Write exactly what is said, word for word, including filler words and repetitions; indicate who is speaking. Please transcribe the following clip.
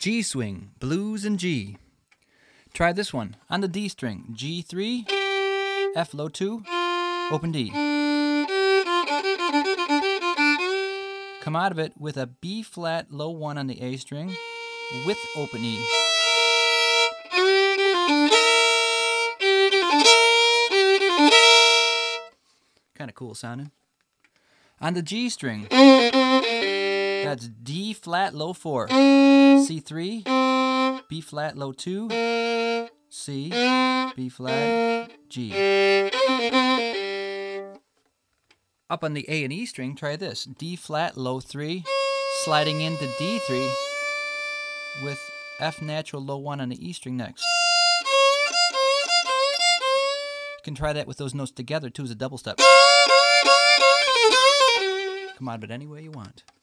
Speaker 1: G swing, blues and G. Try this one on the D string. G three, F low two, open D. Come out of it with a B flat low one on the A string with open E. Kind of cool sounding. On the G string, that's D flat low four, C three, B flat low two, C, B flat, G. Up on the A and E string, try this. D flat low three, sliding into D three with F natural low one on the E string next. You can try that with those notes together too as a double step. Come out of it any way you want.